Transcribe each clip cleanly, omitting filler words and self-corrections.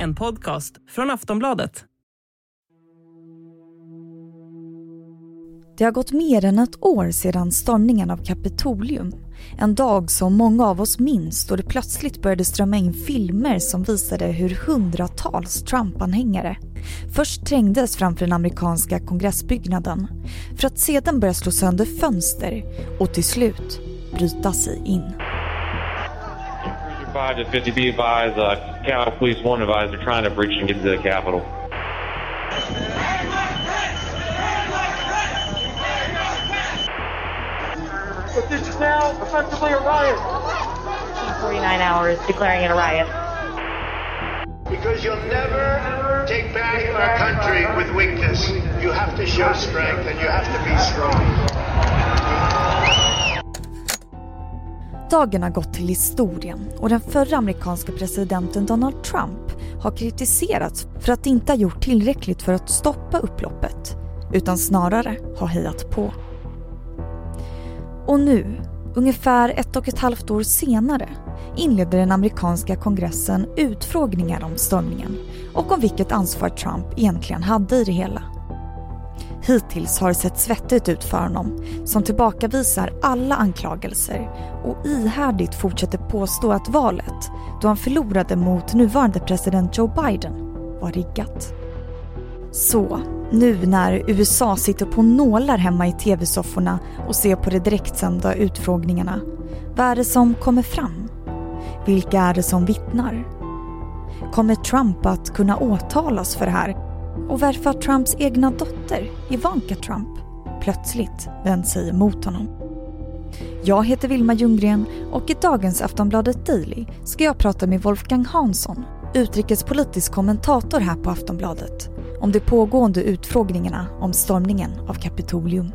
en podcast från Aftonbladet. Det har gått mer än ett år sedan stormningen av Kapitolium. En dag som många av oss minns då det plötsligt började strömma in filmer som visade hur hundratals Trump-anhängare först trängdes framför den amerikanska kongressbyggnaden för att sedan börja slå sönder fönster och till slut bryta sig in. 5 to 50 be advised, Capitol Police 1 advised they're trying to breach and get to the Capitol. But this is now effectively a riot. 49 hours declaring it a riot. Because you'll never take back our country with weakness. You have to show strength and you have to be strong. Dagen har gått till historien och den förra amerikanska presidenten Donald Trump har kritiserats för att inte ha gjort tillräckligt för att stoppa upploppet, utan snarare har hejat på. Och nu, ungefär 1,5 år senare, inleder den amerikanska kongressen utfrågningar om stormningen och om vilket ansvar Trump egentligen hade i det hela. Hittills har det sett svettigt ut för honom, som tillbakavisar alla anklagelser och ihärdigt fortsätter påstå att valet, då han förlorade mot nuvarande president Joe Biden, var riggat. Så, nu när USA sitter på nålar hemma i tv-sofforna och ser på de direktsända utfrågningarna, vad är det som kommer fram? Vilka är det som vittnar? Kommer Trump att kunna åtalas för det här? Och varför har Trumps egna dotter, Ivanka Trump, plötsligt vänt sig emot honom? Jag heter Vilma Ljunggren och i dagens Aftonbladet Daily ska jag prata med Wolfgang Hansson, utrikespolitisk kommentator här på Aftonbladet, om de pågående utfrågningarna om stormningen av Kapitolium.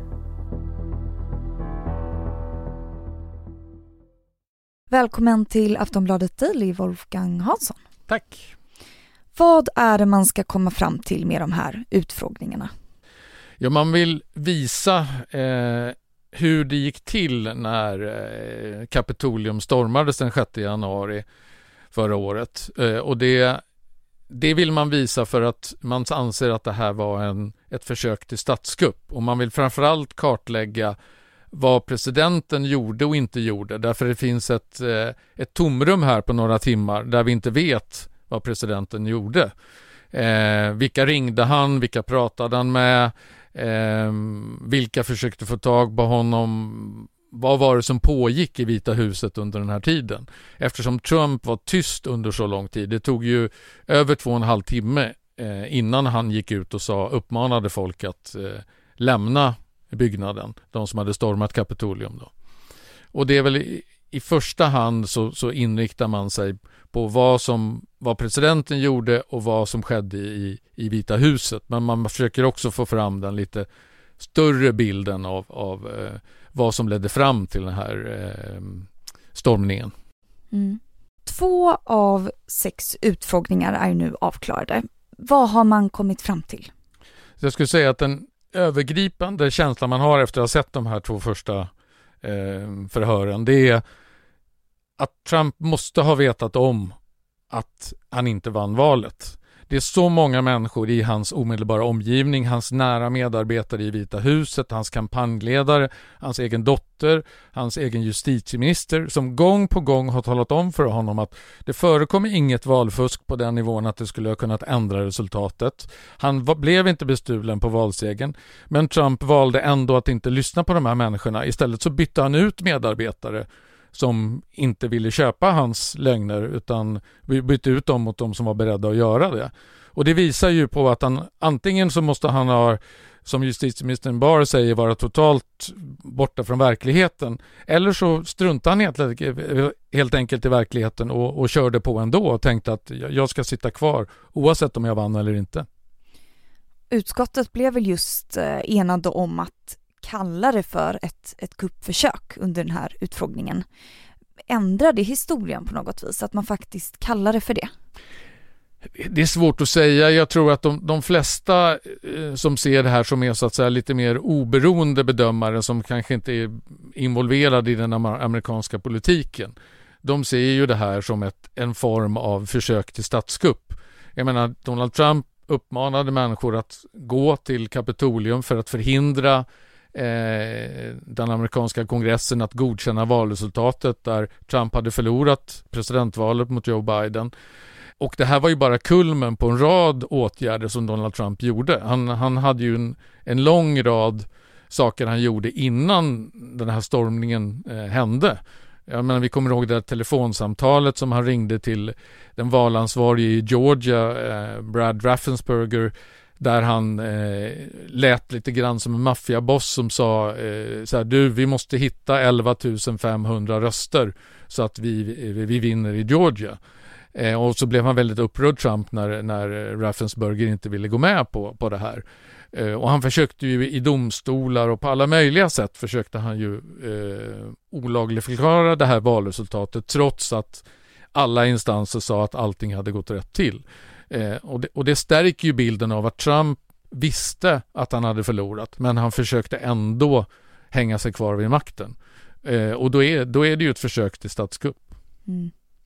Välkommen till Aftonbladet Daily, Wolfgang Hansson. Tack. Vad är det man ska komma fram till med de här utfrågningarna? Ja, man vill visa hur det gick till när Kapitolium stormades den 6 januari förra året. Och det vill man visa för att man anser att det här var ett försök till statskupp. Och man vill framförallt kartlägga vad presidenten gjorde och inte gjorde. Därför det finns ett tomrum här på några timmar där vi inte vet vad presidenten gjorde. Vilka ringde han? Vilka pratade han med? Vilka försökte få tag på honom? Vad var det som pågick i Vita huset under den här tiden? Eftersom Trump var tyst under så lång tid. Det tog ju över 2,5 timme innan han gick ut och uppmanade folk att lämna byggnaden. De som hade stormat Kapitolium då. Och det är väl i första hand så inriktar man sig på vad presidenten gjorde och vad som skedde i Vita huset. Men man försöker också få fram den lite större bilden av vad som ledde fram till den här stormningen. 2 av 6 utfrågningar är nu avklarade. Vad har man kommit fram till? Så jag skulle säga att den övergripande känslan man har efter att ha sett de här 2 första förhören, det är att Trump måste ha vetat om att han inte vann valet. Det är så många människor i hans omedelbara omgivning, hans nära medarbetare i Vita huset, hans kampanjledare, hans egen dotter, hans egen justitieminister som gång på gång har talat om för honom att det förekommer inget valfusk på den nivån att det skulle ha kunnat ändra resultatet. Han blev inte bestulen på valsegern, men Trump valde ändå att inte lyssna på de här människorna. Istället så bytte han ut medarbetare som inte ville köpa hans lögner utan bytte ut dem mot de som var beredda att göra det. Och det visar ju på att han antingen så måste han ha, som justitieministern Barr säger, vara totalt borta från verkligheten, eller så struntade han helt enkelt i verkligheten och körde på ändå och tänkte att jag ska sitta kvar oavsett om jag vann eller inte. Utskottet blev väl just enade om att kalla det för ett kuppförsök under den här utfrågningen. Ändrade historien på något vis att man faktiskt kallar det för det? Det är svårt att säga. Jag tror att de flesta som ser det här som är så att säga lite mer oberoende bedömare som kanske inte är involverade i den amerikanska politiken. De ser ju det här som en form av försök till statskupp. Jag menar, Donald Trump uppmanade människor att gå till Kapitolium för att förhindra den amerikanska kongressen att godkänna valresultatet där Trump hade förlorat presidentvalet mot Joe Biden. Och det här var ju bara kulmen på en rad åtgärder som Donald Trump gjorde. Han hade ju en lång rad saker han gjorde innan den här stormningen hände. Jag menar, vi kommer ihåg det här telefonsamtalet som han ringde till den valansvarige i Georgia, Brad Raffensperger, där han lät lite grann som en maffiaboss som sa så här: du, vi måste hitta 11 500 röster så att vi vinner i Georgia. Och så blev han väldigt upprörd, Trump, när Raffensperger inte ville gå med på det här. Och han försökte ju i domstolar och på alla möjliga sätt försökte han ju olagligförklara det här valresultatet, trots att alla instanser sa att allting hade gått rätt till. Och det stärker ju bilden av att Trump visste att han hade förlorat, men han försökte ändå hänga sig kvar vid makten. Och då är det ju ett försök till statskupp. Mm.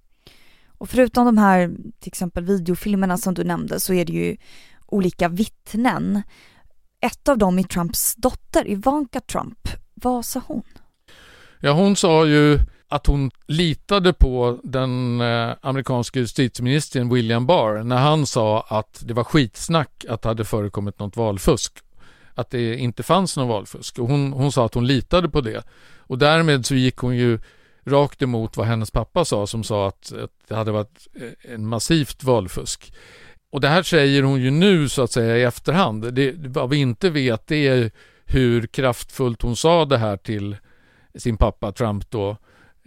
Och förutom de här till exempel videofilmerna som du nämnde, så är det ju olika vittnen. Ett av dem är Trumps dotter, Ivanka Trump. Vad sa hon? Ja, hon sa ju att hon litade på den amerikanska justitieministern William Barr när han sa att det var skitsnack att det hade förekommit något valfusk. Att det inte fanns något valfusk. Och hon sa att hon litade på det. Och därmed så gick hon ju rakt emot vad hennes pappa sa, som sa att det hade varit en massivt valfusk. Och det här säger hon ju nu så att säga i efterhand. Vad vi inte vet, det är hur kraftfullt hon sa det här till sin pappa Trump då,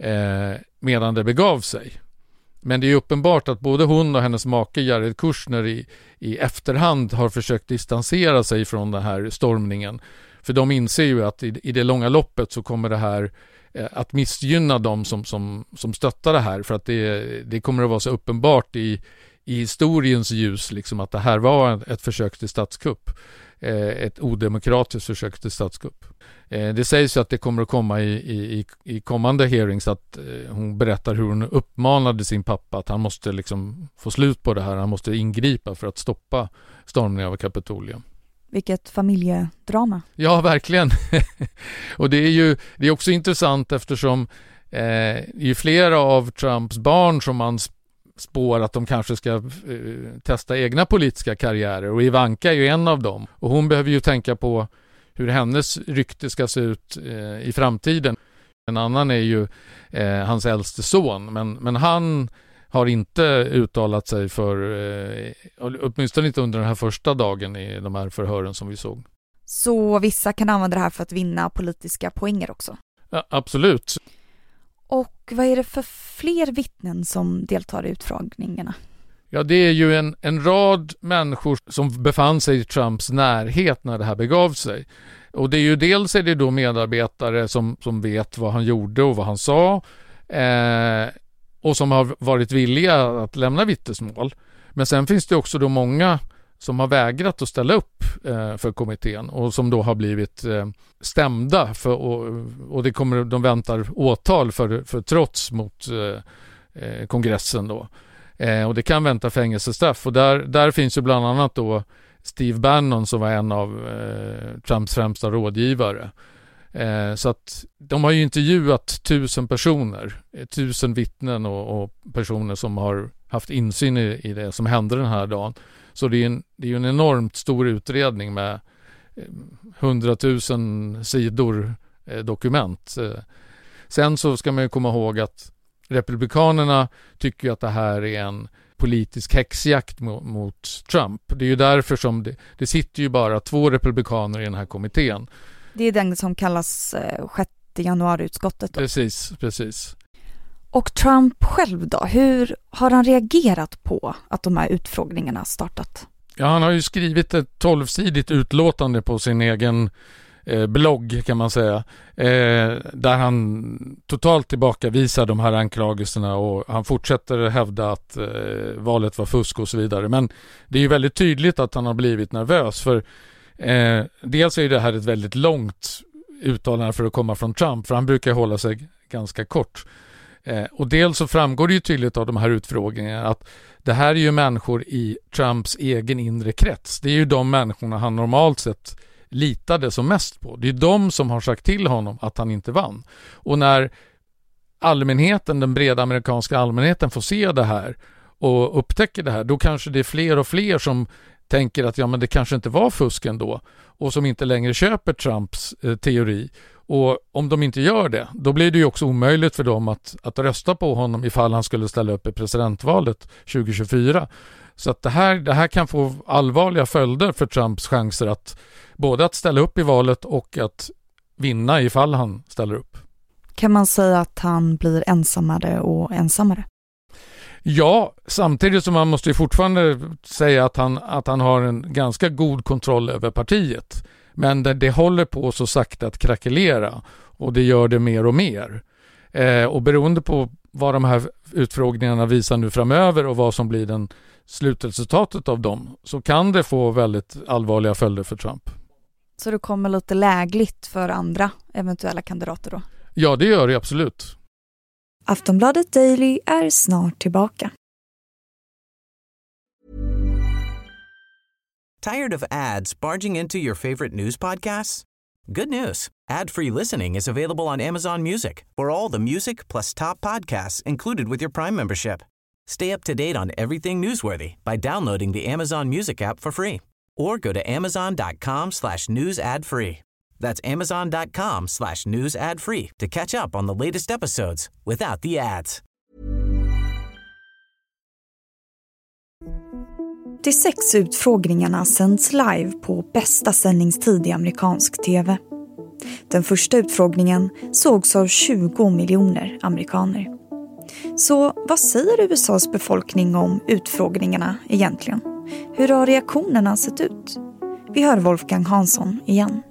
medan det begav sig. Men det är uppenbart att både hon och hennes make Jared Kushner i efterhand har försökt distansera sig från den här stormningen. För de inser ju att i det långa loppet så kommer det här att missgynna dem som stöttar det här, för att det kommer att vara så uppenbart i historiens ljus liksom, att det här var ett försök till statskupp, ett odemokratiskt försök till statskupp. Det sägs ju att det kommer att komma i kommande hearings att hon berättar hur hon uppmanade sin pappa att han måste liksom få slut på det här, han måste ingripa för att stoppa stormningen av Kapitolium. Vilket familjedrama. Ja, verkligen. Och det är också intressant eftersom det är flera av Trumps barn som man spår att de kanske ska testa egna politiska karriärer, och Ivanka är ju en av dem. Och hon behöver ju tänka på hur hennes rykte ska se ut i framtiden. En annan är ju hans äldste son, men han har inte uttalat sig för, åtminstone inte under den här första dagen i de här förhören som vi såg. Så vissa kan använda det här för att vinna politiska poänger också? Ja, absolut. Och vad är det för fler vittnen som deltar i utfrågningarna? Ja, det är ju en rad människor som befann sig i Trumps närhet när det här begav sig. Och det är ju dels är det då medarbetare som vet vad han gjorde och vad han sa, och som har varit villiga att lämna vittnesmål. Men sen finns det också då många som har vägrat att ställa upp för kommittén och som då har blivit stämda och de väntar åtal för trots mot kongressen då. Och det kan vänta fängelsestraff, och där finns ju bland annat då Steve Bannon som var en av Trumps främsta rådgivare. Så att de har ju intervjuat 1000 personer, 1000 vittnen och personer som har haft insyn i det som hände den här dagen. Så det är ju en enormt stor utredning med 100 000 sidor dokument. Sen så ska man ju komma ihåg att republikanerna tycker att det här är en politisk häxjakt mot Trump. Det är ju därför som det sitter ju bara 2 republikaner i den här kommittén. Det är den som kallas 6 januari-utskottet. Precis. Och Trump själv då? Hur har han reagerat på att de här utfrågningarna startat? Ja, han har ju skrivit ett 12-sidigt utlåtande på sin egen blogg kan man säga. Där han totalt tillbakavisar de här anklagelserna, och han fortsätter hävda att valet var fusk och så vidare. Men det är ju väldigt tydligt att han har blivit nervös, för dels är det här ett väldigt långt uttalande för att komma från Trump, för han brukar hålla sig ganska kort. Och dels så framgår det ju tydligt av de här utfrågningarna att det här är ju människor i Trumps egen inre krets. Det är ju de människorna han normalt sett litade som mest på. Det är de som har sagt till honom att han inte vann. Och när allmänheten, den breda amerikanska allmänheten får se det här och upptäcker det här, då kanske det är fler och fler som tänker att ja, men det kanske inte var fusk ändå och som inte längre köper Trumps teori. Och om de inte gör det, då blir det ju också omöjligt för dem att rösta på honom ifall han skulle ställa upp i presidentvalet 2024. Så att det här kan få allvarliga följder för Trumps chanser att både att ställa upp i valet och att vinna ifall han ställer upp. Kan man säga att han blir ensammare och ensammare? Ja, samtidigt som man måste ju fortfarande säga att han har en ganska god kontroll över partiet. Men det håller på så sakta att krackelera och det gör det mer och mer. Och beroende på vad de här utfrågningarna visar nu framöver och vad som blir den slutresultatet av dem, så kan det få väldigt allvarliga följder för Trump. Så det kommer lite lägligt för andra eventuella kandidater då? Ja, det gör det absolut. Aftonbladet Daily är snart tillbaka. Tired of ads barging into your favorite news podcasts? Good news. Ad-free listening is available on Amazon Music for all the music plus top podcasts included with your Prime membership. Stay up to date on everything newsworthy by downloading the Amazon Music app for free or go to amazon.com/news ad free. That's amazon.com/news ad free to catch up on the latest episodes without the ads. De 6 utfrågningarna sänds live på bästa sändningstid i amerikansk tv. Den första utfrågningen sågs av 20 miljoner amerikaner. Så vad säger USAs befolkning om utfrågningarna egentligen? Hur har reaktionerna sett ut? Vi hör Wolfgang Hansson igen.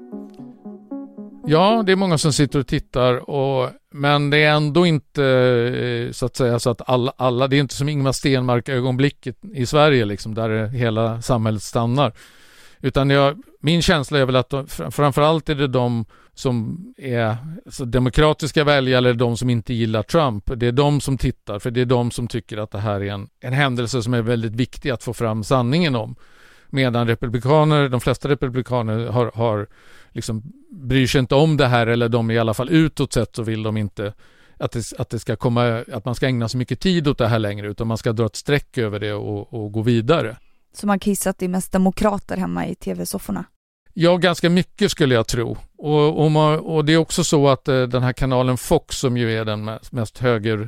Ja, det är många som sitter och tittar, men det är ändå inte så att säga så att alla det är inte som Ingmar Stenmark ögonblicket i Sverige liksom, där hela samhället stannar. Utan min känsla är väl att framförallt är det de som är så demokratiska väljare eller de som inte gillar Trump. Det är de som tittar, för det är de som tycker att det här är en händelse som är väldigt viktig att få fram sanningen om. Medan de flesta republikaner har liksom bryr sig inte om det här, eller de i alla fall utåt sett så vill de inte att det ska komma, att man ska ägna så mycket tid åt det här längre, utan man ska dra ett streck över det och gå vidare. Så man kan gissa att det är mest demokrater hemma i tv-sofforna? Ja, ganska mycket skulle jag tro. Och det är också så att den här kanalen Fox, som ju är den mest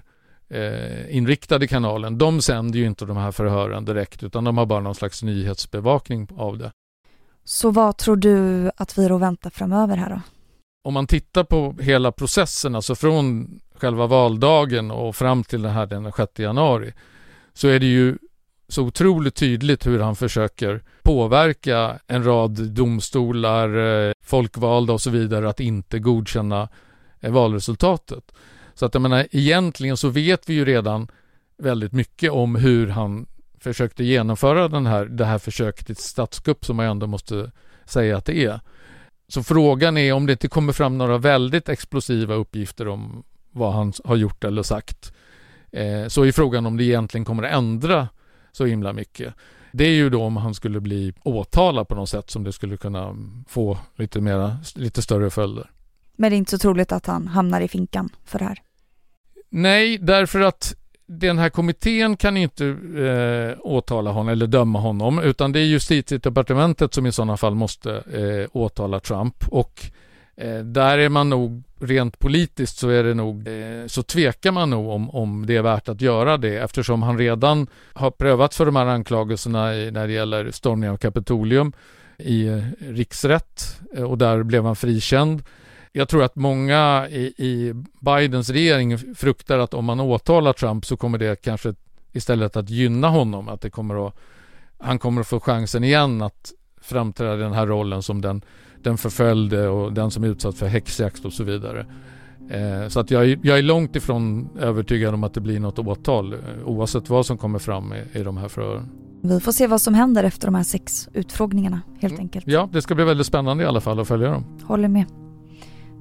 inriktade kanalen, de sänder ju inte de här förhören direkt, utan de har bara någon slags nyhetsbevakning av det. Så vad tror du att vi då väntar framöver här då? Om man tittar på hela processen, alltså från själva valdagen och fram till den 6 januari, så är det ju så otroligt tydligt hur han försöker påverka en rad domstolar, folkvalda och så vidare att inte godkänna valresultatet. Så att jag menar, egentligen så vet vi ju redan väldigt mycket om hur han försökte genomföra det här försöket till statskupp, som man ändå måste säga att det är. Så frågan är om det inte kommer fram några väldigt explosiva uppgifter om vad han har gjort eller sagt. Så är frågan om det egentligen kommer att ändra så himla mycket. Det är ju då om han skulle bli åtalad på något sätt som det skulle kunna få lite större följder. Men det är inte så troligt att han hamnar i finkan för det här? Nej, därför att den här kommittén kan inte åtala honom eller döma honom, utan det är justitiedepartementet som i sådana fall måste åtala Trump. Och där är man nog rent politiskt så tvekar man nog om det är värt att göra det, eftersom han redan har prövat för de här anklagelserna när det gäller stormning av Kapitolium i riksrätt, och där blev han frikänd. Jag tror att många i Bidens regering fruktar att om man åtalar Trump så kommer det kanske istället att gynna honom, att han kommer att få chansen igen att framträda den här rollen som den förföljde och den som är utsatt för häxjakt och så vidare. Så att jag är långt ifrån övertygad om att det blir något åtal, oavsett vad som kommer fram i de här förhören. Vi får se vad som händer efter de här 6 utfrågningarna helt enkelt. Ja, det ska bli väldigt spännande i alla fall att följa dem. Håller med.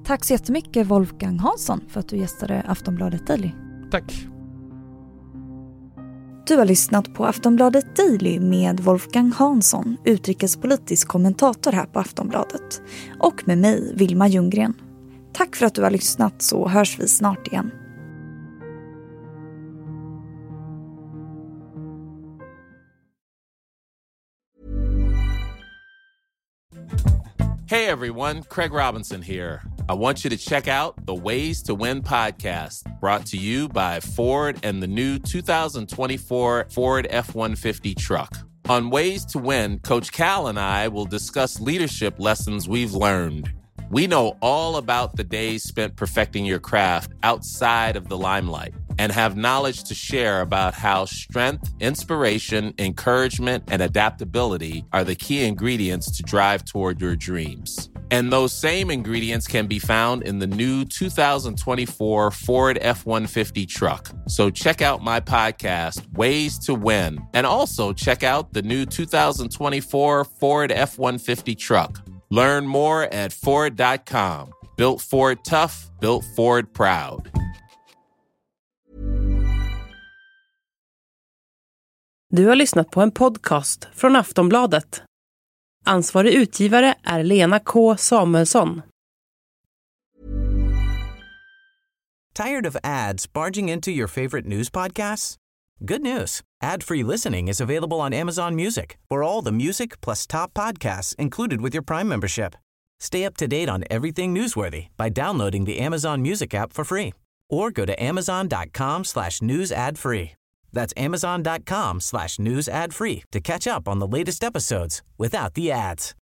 Tack så jättemycket Wolfgang Hansson för att du gästade Aftonbladet Daily. Tack. Du har lyssnat på Aftonbladet Daily med Wolfgang Hansson, utrikespolitisk kommentator här på Aftonbladet. Och med mig, Vilma Ljunggren. Tack för att du har lyssnat, så hörs vi snart igen. Hey everyone, Craig Robinson here. I want you to check out the Ways to Win podcast, brought to you by Ford and the new 2024 Ford F-150 truck. On Ways to Win, Coach Cal and I will discuss leadership lessons we've learned. We know all about the days spent perfecting your craft outside of the limelight and have knowledge to share about how strength, inspiration, encouragement, and adaptability are the key ingredients to drive toward your dreams. And those same ingredients can be found in the new 2024 Ford F-150 truck. So check out my podcast, Ways to Win, and also check out the new 2024 Ford F-150 truck. Learn more at Ford.com. Built Ford tough, built Ford proud. Du har lyssnat på en podcast från Aftonbladet. Ansvarig utgivare är Lena K. Samuelsson. Tired of ads barging into your favorite news podcasts? Good news. Ad-free listening is available on Amazon Music for all the music plus top podcasts included with your Prime membership. Stay up to date on everything newsworthy by downloading the Amazon Music app for free or go to amazon.com/news ad free. That's amazon.com/news ad free to catch up on the latest episodes without the ads.